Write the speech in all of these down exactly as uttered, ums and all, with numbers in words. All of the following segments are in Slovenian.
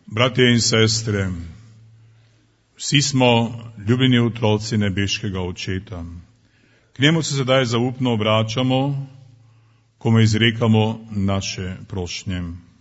Bratje in sestre, vsi smo ljubljeni otroci nebeškega Očeta. K njemu se sedaj zaupno obračamo, ko mu izrekamo naše prošnje.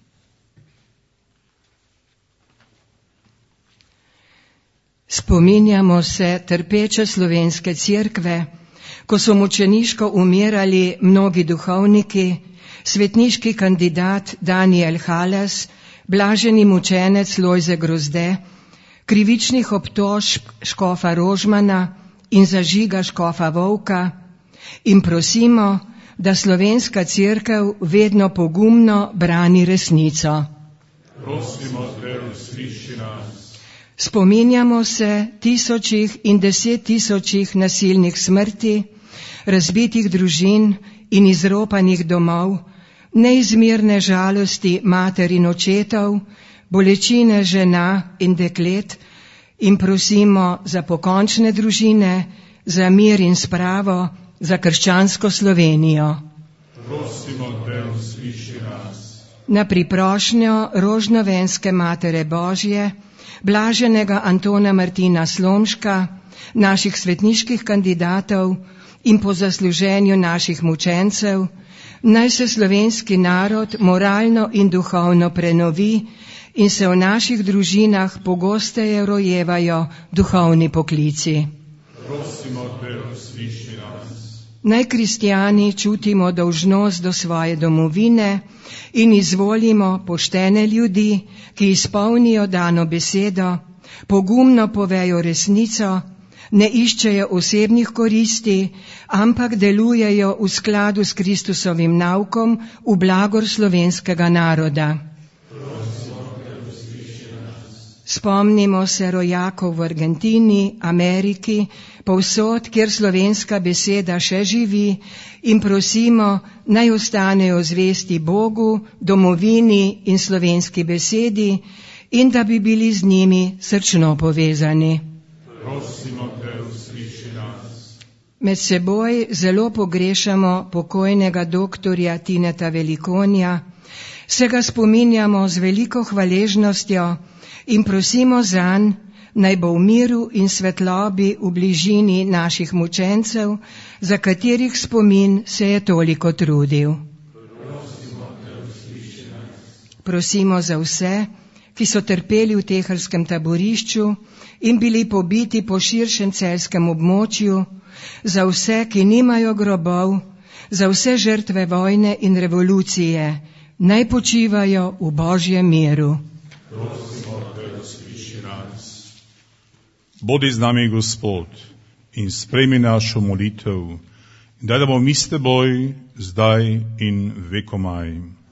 Spominjamo se trpeče slovenske cerkve, ko so mučeniško umirali mnogi duhovniki, svetniški kandidat Danijel Hales, blaženi mučenec Lojze Grozde, krivičnih obtožb škofa Rožmana in zažiga škofa Vovka, in prosimo, da slovenska cerkev vedno pogumno brani resnico. Prosimo te, usliši nas. Spominjamo se tisočih in deset tisočih nasilnih smrti, razbitih družin in izropanih domov, neizmirne žalosti mater in očetov, bolečine žena in deklet, in prosimo za pokončne družine, za mir in spravo, za krščansko Slovenijo. Prosimo te, usliši nas. Na priprošnjo Rožnovenske Matere Božje, blaženega Antona Martina Slomška, naših svetniških kandidatov in po zasluženju naših mučencev, naj se slovenski narod moralno in duhovno prenovi in se v naših družinah pogosteje rojevajo duhovni poklici. Prosimo te, usliši nas. Naj kristjani čutimo dolžnost do svoje domovine in izvolimo poštene ljudi, ki izpolnijo dano besedo, pogumno povejo resnico, ne iščejo osebnih koristi, ampak delujejo v skladu s Kristusovim naukom v blagor slovenskega naroda. Spomnimo se rojakov v Argentini, Ameriki, povsod, kjer slovenska beseda še živi, in prosimo, naj ostanejo zvesti Bogu, domovini in slovenski besedi in da bi bili z njimi srčno povezani. Prosimo te, usliši nas. Med seboj zelo pogrešamo pokojnega doktorja Tineta Velikonja, se ga spominjamo z veliko hvaležnostjo in prosimo zanj, naj bo v miru in svetlobi v bližini naših mučencev, za katerih spomin se je toliko trudil. Prosimo te, usliši nas. Prosimo za vse, ki so trpeli v teherskem taborišču in bili pobiti po širšem celjskem območju, za vse, ki nimajo grobov, za vse žrtve vojne in revolucije, naj počivajo v Božjem miru. Prosimo te, usliši nas. Bodi z nami, Gospod, in sprejmi našo molitev, in daj, da bomo mi s teboj zdaj in vekomaj.